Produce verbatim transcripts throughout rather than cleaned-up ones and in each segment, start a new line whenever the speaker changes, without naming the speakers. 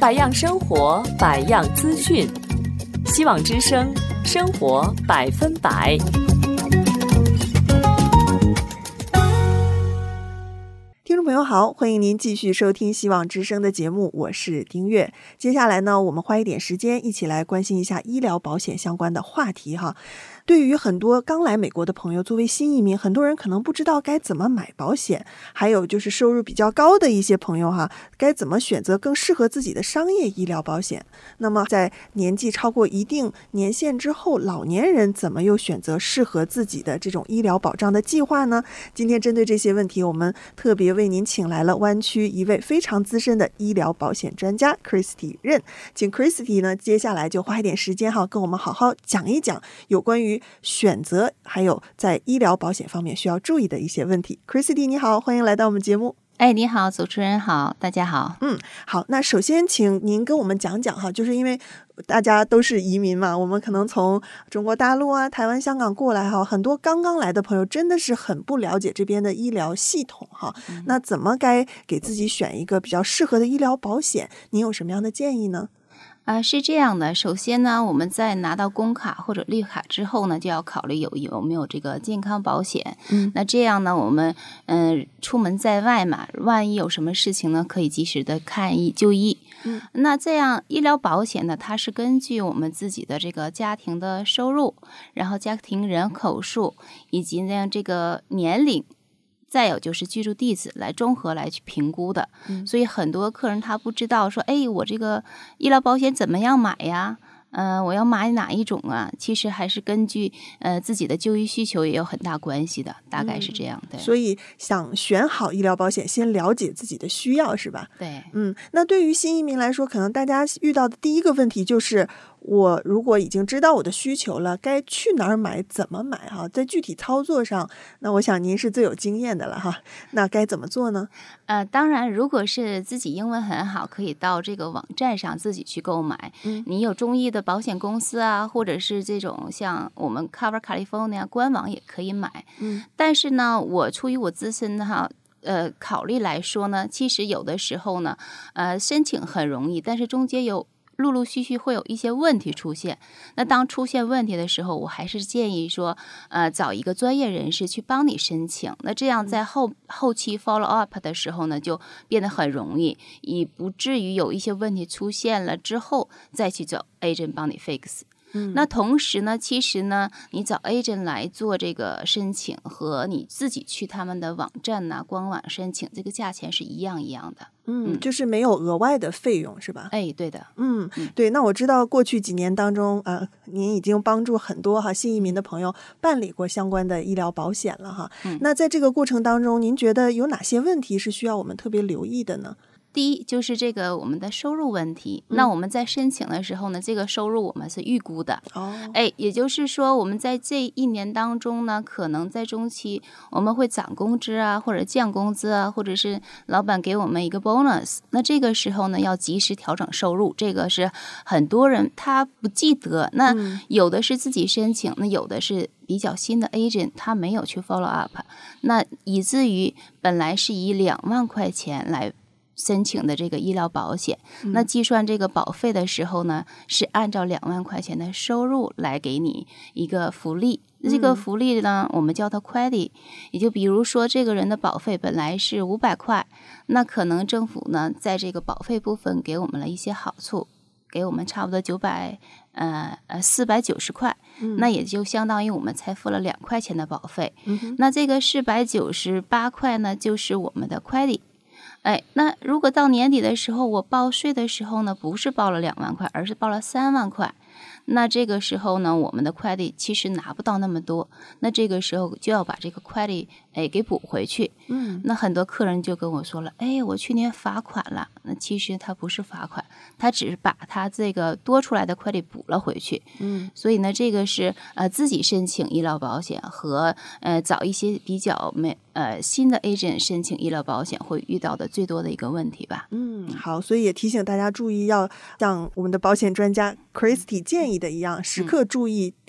百样生活，百样资讯。希望之声，生活百分百。
听众朋友好，欢迎您继续收听希望之声的节目，我是丁月。接下来呢，我们花一点时间一起来关心一下医疗保险相关的话题哈。对于很多刚来美国的朋友，作为新移民，很多人可能不知道该怎么买保险，还有就是收入比较高的一些朋友哈，该怎么选择更适合自己的商业医疗保险。那么在年纪超过一定年限之后，老年人怎么又选择适合自己的这种医疗保障的计划呢？今天针对这些问题，我们特别为您请来了湾区一位非常资深的医疗保险专家 Christy 任，请 Christy 呢接下来就花一点时间哈，跟我们好好讲一讲有关于选择还有在医疗保险方面需要注意的一些问题。 Christy 你好，欢迎来到我们节目。
哎，你好，主持人好，大家好。
嗯，好，那首先请您跟我们讲讲哈，就是因为大家都是移民嘛，我们可能从中国大陆啊、台湾、香港过来哈，很多刚刚来的朋友真的是很不了解这边的医疗系统哈。嗯、那怎么该给自己选一个比较适合的医疗保险？您有什么样的建议呢？
啊、呃，是这样的。首先呢，我们在拿到工卡或者绿卡之后呢，就要考虑有有没有这个健康保险。嗯，那这样呢，我们嗯、呃、出门在外嘛，万一有什么事情呢，可以及时的看医就医。嗯，那这样医疗保险呢，它是根据我们自己的这个家庭的收入，然后家庭人口数以及呢这个年龄。再有就是居住地址来综合来去评估的、嗯、所以很多客人他不知道说，哎，我这个医疗保险怎么样买呀？呃，我要买哪一种啊？其实还是根据呃自己的就医需求也有很大关系的，大概是这样的、嗯。
所以想选好医疗保险，先了解自己的需要，是吧？
对，
嗯，那对于新移民来说，可能大家遇到的第一个问题就是，我如果已经知道我的需求了，该去哪儿买，怎么买哈？在具体操作上，那我想您是最有经验的了哈。那该怎么做呢？
呃，当然，如果是自己英文很好，可以到这个网站上自己去购买。嗯，你有中意的保险公司啊，或者是这种像我们 Cover California 官网也可以买。嗯，但是呢，我出于我自身的哈。呃，考虑来说呢，其实有的时候呢，呃，申请很容易，但是中间有陆陆续续会有一些问题出现。那当出现问题的时候，我还是建议说，呃，找一个专业人士去帮你申请。那这样在后后期 follow up 的时候呢，就变得很容易，以不至于有一些问题出现了之后再去找 agent 帮你 fix。那同时呢，其实呢，你找 agent 来做这个申请和你自己去他们的网站呐、官网申请，这个价钱是一样一样的。
嗯，就是没有额外的费用是吧？
哎，对的。
嗯，对。那我知道过去几年当中啊、呃，您已经帮助很多哈新移民的朋友办理过相关的医疗保险了哈。嗯、那在这个过程当中，您觉得有哪些问题是需要我们特别留意的呢？
第一就是这个我们的收入问题、嗯、那我们在申请的时候呢，这个收入我们是预估的、哦、哎，也就是说我们在这一年当中呢，可能在中期我们会涨工资啊，或者降工资啊，或者是老板给我们一个 bonus， 那这个时候呢要及时调整收入，这个是很多人他不记得，那有的是自己申请，那有的是比较新的 agent 他没有去 follow up， 那以至于本来是以两万块钱来申请的这个医疗保险、嗯、那计算这个保费的时候呢，是按照两万块钱的收入来给你一个福利、嗯、这个福利呢我们叫它 credit， 也就比如说这个人的保费本来是五百块，那可能政府呢在这个保费部分给我们了一些好处，给我们差不多九百呃呃四百九十块、嗯、那也就相当于我们才付了两块钱的保费、嗯、那这个四百九十八块呢就是我们的 credit。哎，那如果到年底的时候我报税的时候呢，不是报了两万块，而是报了三万块，那这个时候呢，我们的 credit 其实拿不到那么多，那这个时候就要把这个 credit 哎给补回去。嗯，那很多客人就跟我说了，哎，我去年罚款了，那其实他不是罚款，他只是把他这个多出来的 credit 补了回去。嗯，所以呢，这个是呃自己申请医疗保险和呃找一些比较没呃新的 agent 申请医疗保险会遇到的最多的一个问题吧。
嗯，好，所以也提醒大家注意，要像我们的保险专家 Christy 建议的一样，时刻注意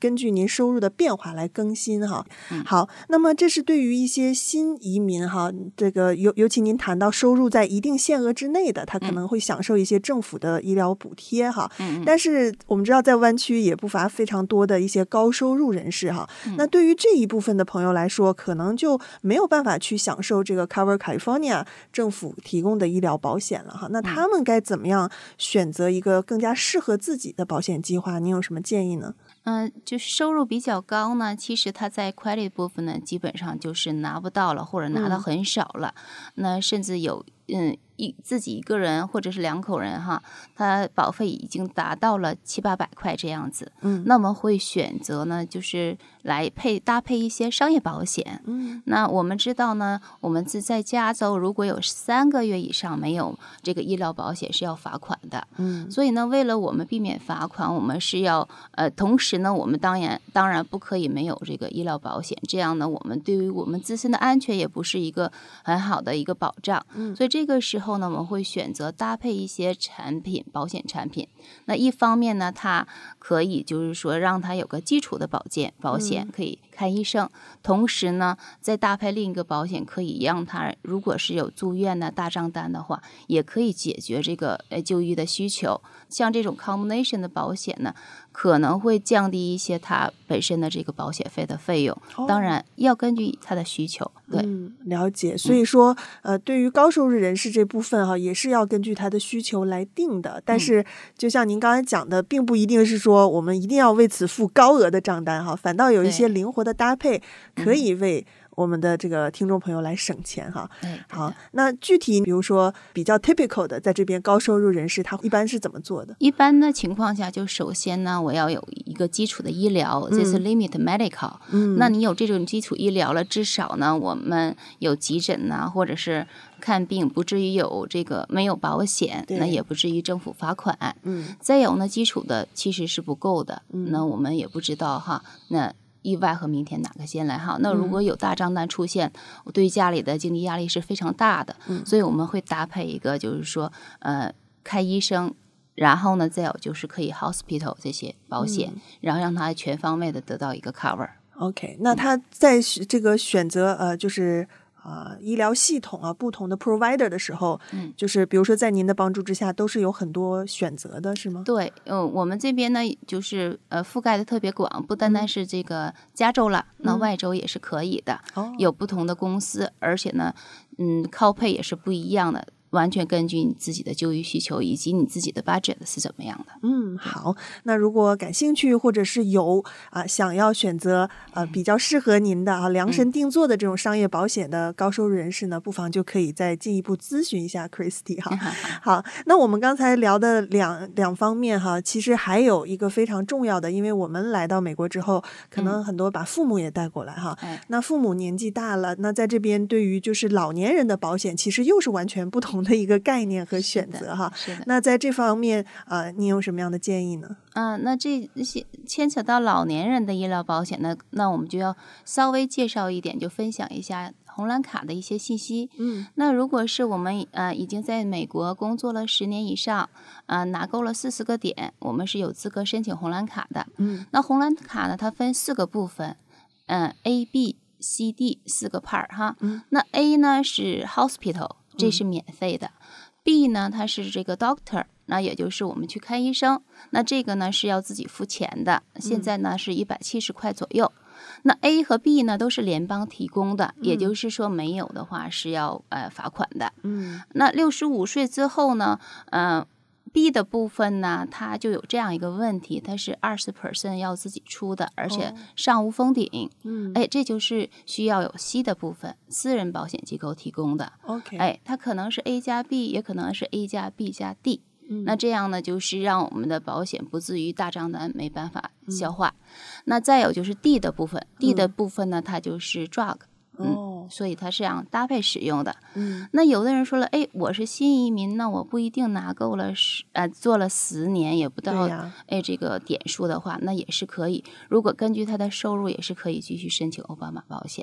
根据您收入的变化来更新哈。
嗯、
好，那么这是对于一些新移民哈，这个尤尤其您谈到收入在一定限额之内的，他可能会享受一些政府的医疗补贴哈。
嗯、
但是我们知道在湾区也不乏非常多的一些高收入人士哈。
嗯、
那对于这一部分的朋友来说，可能就没有办法去享受这个 Cover California 政府提供的医疗保险了哈。那他们该怎么样选择一个更加适合自己的保险计划？您有什么建议呢？
嗯、呃，就是收入比较高呢，其实他在 credit 部分呢，基本上就是拿不到了，或者拿到很少了。嗯、那甚至有嗯一自己一个人或者是两口人哈，他保费已经达到了七八百块这样子。
嗯，
那我们会选择呢，就是来配搭配一些商业保险。
嗯，
那我们知道呢，我们是在加州，如果有三个月以上没有这个医疗保险是要罚款的。
嗯，
所以呢，为了我们避免罚款，我们是要呃，同时呢，我们当然当然不可以没有这个医疗保险，这样呢，我们对于我们自身的安全也不是一个很好的一个保障。
嗯，
所以这个时候呢，我们会选择搭配一些产品，保险产品。那一方面呢，它可以就是说让它有个基础的保健保险，可以看医生，同时呢，再搭配另一个保险，可以让它如果是有住院呢大账单的话，也可以解决这个呃就医的需求。像这种 combination 的保险呢，可能会降低一些它本身的这个保险费的费用，
哦、
当然要根据它的需求。对，
嗯，了解。所以说，嗯、呃，对于高收入人士这部分哈，也是要根据他的需求来定的。但是，就像您刚才讲的，并不一定是说我们一定要为此付高额的账单哈，反倒有一些灵活的搭配，可以为我们的这个听众朋友来省钱哈。
嗯、
好，那具体比如说比较 typical 的，在这边高收入人士他一般是怎么做的？
一般的情况下，就首先呢，我要有一个基础的医疗，这是 limit medical。
嗯，
那你有这种基础医疗了，至少呢，我们有急诊呐、啊，或者是看病，不至于有这个没有保险，那也不至于政府罚款。
嗯，
再有呢，基础的其实是不够的，
嗯、
那我们也不知道哈，那意外和明天哪个先来哈？那如果有大账单出现，我对家里的经济压力是非常大的，
嗯、
所以我们会搭配一个，就是说，呃，看医生，然后呢，再有就是可以 hospital 这些保险，
嗯、
然后让他全方位的得到一个 cover。OK，
那他在这个选择呃，就是。啊、呃，医疗系统啊，不同的 provider 的时候，
嗯，
就是比如说在您的帮助之下，都是有很多选择的，是吗？
对，嗯，我们这边呢，就是呃覆盖的特别广，不单单是这个加州了，嗯、那外州也是可以的，
哦，
有不同的公司，而且呢，嗯，靠配也是不一样的。完全根据你自己的就医需求以及你自己的 budget 是怎么样的。
嗯，好，那如果感兴趣或者是有啊想要选择呃比较适合您的啊量身定做的这种商业保险的高收入人士呢，不妨就可以再进一步咨询一下 Christy 哈。好，那我们刚才聊的两两方面哈，其实还有一个非常重要的，因为我们来到美国之后，可能很多把父母也带过来哈。
嗯、
那父母年纪大了，那在这边对于就是老年人的保险，其实又是完全不同的一个概念和选择哈。
是的。是的。
那在这方面啊、呃，你有什么样的建议呢？
嗯、呃，那这些牵扯到老年人的医疗保险呢，那我们就要稍微介绍一点，就分享一下红蓝卡的一些信息。
嗯，
那如果是我们呃已经在美国工作了十年以上，呃拿够了四十个点，我们是有资格申请红蓝卡的。
嗯，
那红蓝卡呢，它分四个部分，嗯、呃、，A、B、C、D 四个 part 哈。
嗯，
那 A 呢是 hospital， 这是免费的。嗯、B 呢，它是这个 doctor， 那也就是我们去看医生，那这个呢是要自己付钱的，现在呢是一百七十块左右。那 A 和 B 呢都是联邦提供的，也就是说没有的话是要呃罚款的。
嗯，
那六十五岁之后呢，呃 B 的部分呢，它就有这样一个问题，它是 百分之二十 要自己出的，而且上无封顶。
嗯，
哎，这就是需要有 C 的部分，私人保险机构提供的。
OK，
哎，它可能是 A 加 B， 也可能是 A 加 B 加 D。
嗯、
那这样呢，就是让我们的保险不至于大账单没办法消化。嗯、那再有就是 D 的部分、嗯、，D 的部分呢，它就是 drug。嗯，
哦，
所以它是这样搭配使用的。
嗯，
那有的人说了，哎，我是新移民，那我不一定拿够了十，呃，做了十年也不到，哎，这个点数的话，那也是可以。如果根据他的收入，也是可以继续申请奥巴马保险的。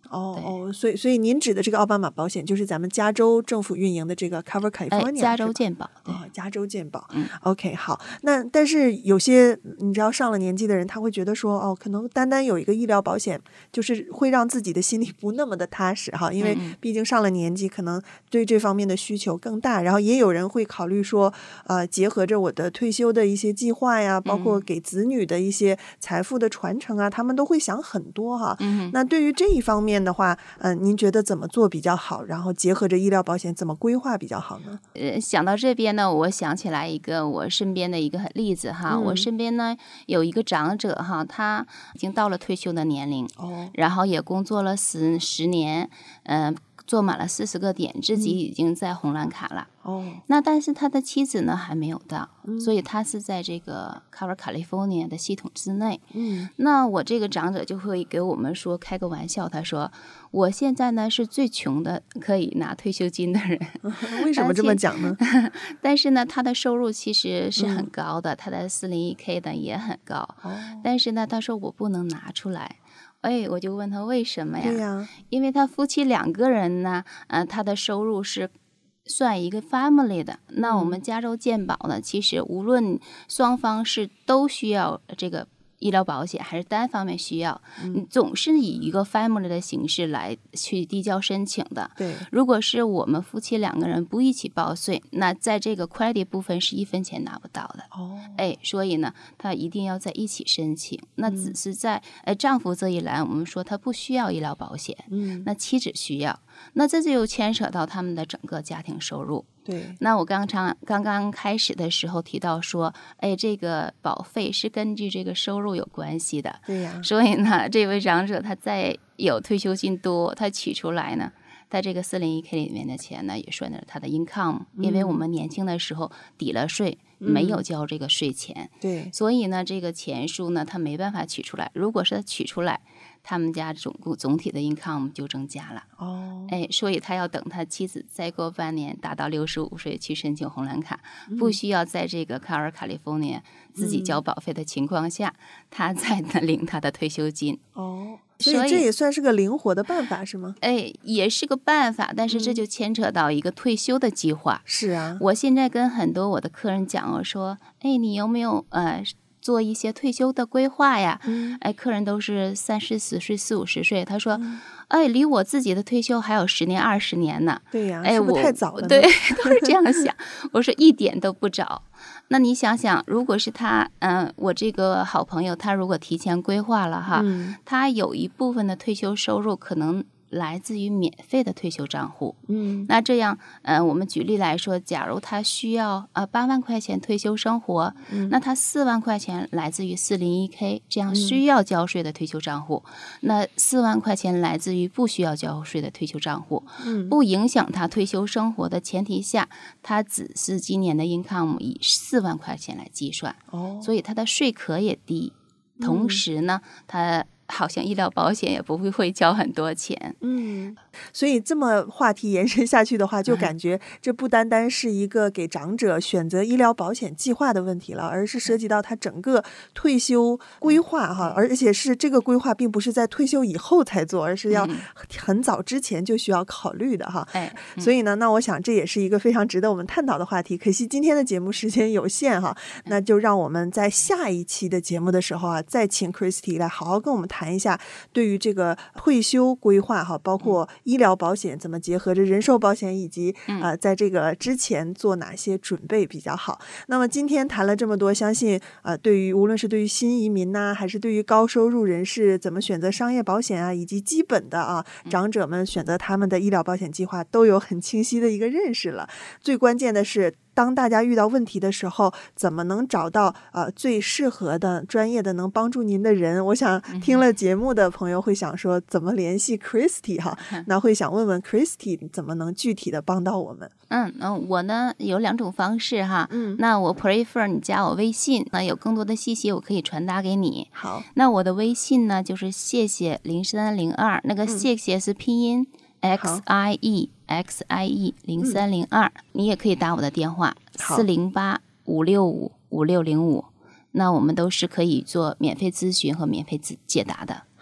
哦哦，所以所以您指的这个奥巴马保险就是咱们加州政府运营的这个 Cover California，、
哎、加州健保。
哦，加州健保。
嗯
OK， 好。那但是有些你知道上了年纪的人，他会觉得说，哦，可能单单有一个医疗保险，就是会让自己的心里不那么的踏实哈，因为毕竟上了年纪，可能对这方面的需求更大。然后也有人会考虑说，呃，结合着我的退休的一些计划呀，包括给子女的一些财富的传承啊，他们都会想很多哈。
嗯，
那对于这一方面的话，嗯、呃，您觉得怎么做比较好？然后结合着医疗保险怎么规划比较好呢？
呃，想到这边呢，我想起来一个我身边的一个例子哈，嗯、我身边呢有一个长者哈，他已经到了退休的年龄，哦，然后也工作了十十年，嗯、呃。做满了四十个点，自己已经在红蓝卡了。哦、嗯，那但是他的妻子呢还没有到，嗯、所以他是在这个 Cover California 的系统之内。嗯，那我这个长者就会给我们说开个玩笑，他说我现在呢是最穷的可以拿退休金的人。
为什么这么讲呢？
但是呢，他的收入其实是很高的，嗯、他的四零一 K 呢也很高。哦，但是呢，他说我不能拿出来。哎，我就问他为什么呀？
对呀，
因为他夫妻两个人呢，呃，他的收入是算一个 family 的。那我们加州健保呢，其实无论双方是都需要这个医疗保险，还是单方面需要，嗯，总是以一个 family 的形式来去递交申请的。
对，
如果是我们夫妻两个人不一起报税，那在这个 credit 部分是一分钱拿不到的。哦，哎，所以呢，他一定要在一起申请。那只是在呃丈夫这一栏，我们说他不需要医疗保险，嗯，那妻子需要，那这就牵扯到他们的整个家庭收入。
对，
那我刚常刚刚开始的时候提到说，哎，这个保费是根据这个收入有关系的。
对呀，
所以呢，这位长者他再有退休金多，他取出来呢，在这个四零一 K 里面的钱呢，也算是他的 income，、嗯、因为我们年轻的时候抵了税，嗯、没有交这个税钱。
对，
所以呢，这个钱数呢，他没办法取出来。如果是他取出来，他们家总总体的 income 就增加了。哦，哎，所以他要等他妻子再过半年达到六十五岁去申请红蓝卡，嗯、不需要在这个 Cover California 自己交保费的情况下，嗯、他才能领他的退休金。
哦，所以这也算是个灵活的办法是吗？
哎，也是个办法，但是这就牵扯到一个退休的计划。
嗯、是啊，
我现在跟很多我的客人讲，我说，哎，你有没有呃？做一些退休的规划呀，嗯、哎，客人都是三四十岁、四五十岁，他说，嗯、哎，离我自己的退休还有十年、二十年呢。
对呀，
哎，
是不是太早了呢？
对，都是这样想。我说一点都不早。那你想想，如果是他，嗯、呃，我这个好朋友，他如果提前规划了哈，嗯、他有一部分的退休收入可能来自于免费的退休账户，嗯，那这样，呃，我们举例来说，假如他需要呃八万块钱退休生活，嗯、那他四万块钱来自于四零一 K 这样需要交税的退休账户，嗯、那四万块钱来自于不需要交税的退休账户，嗯，不影响他退休生活的前提下，他只是今年的 income 以四万块钱来计算，哦，所以他的税额也低，同时呢，嗯、他好像医疗保险也不会会交很多钱。
嗯，所以这么话题延伸下去的话，就感觉这不单单是一个给长者选择医疗保险计划的问题了，而是涉及到他整个退休规划哈，而且是这个规划并不是在退休以后才做，而是要很早之前就需要考虑的哈。
哎，
嗯、所以呢，那我想这也是一个非常值得我们探讨的话题。可惜今天的节目时间有限哈，那就让我们在下一期的节目的时候啊，再请 Christy 来好好跟我们谈谈一下对于这个退休规划哈，包括医疗保险怎么结合着人寿保险，以及啊、呃、在这个之前做哪些准备比较好。那么今天谈了这么多，相信啊、呃、对于无论是对于新移民呐、啊，还是对于高收入人士怎么选择商业保险啊，以及基本的啊长者们选择他们的医疗保险计划都有很清晰的一个认识了。最关键的是，当大家遇到问题的时候，怎么能找到呃最适合的专业的能帮助您的人？我想听了节目的朋友会想说，怎么联系 Christy 哈？那会想问问 Christy 怎么能具体的帮到我们？
嗯嗯，我呢有两种方式哈。嗯，那我 prefer 你加我微信，那有更多的信息我可以传达给你。
好，
那我的微信呢就是谢谢零三零二，那个谢谢是拼音。嗯X I E X I E 零三零二，你也可以打我的电话四零八五六五五六零五，那我们都是可以做免费咨询和免费解答的。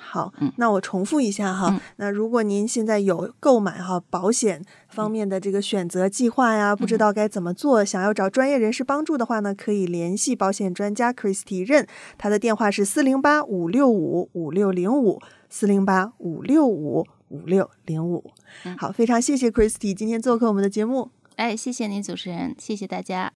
好，
嗯，
那我重复一下哈、
嗯，
那如果您现在有购买哈保险方面的这个选择计划呀，不知道该怎么做，想要找专业人士帮助的话呢，可以联系保险专家 Christy 任，他的电话是四零八五六五五六零五四零八五六五五六零五。好，非常谢谢 Christy 今天做客我们的节目。
哎，谢谢您主持人，谢谢大家。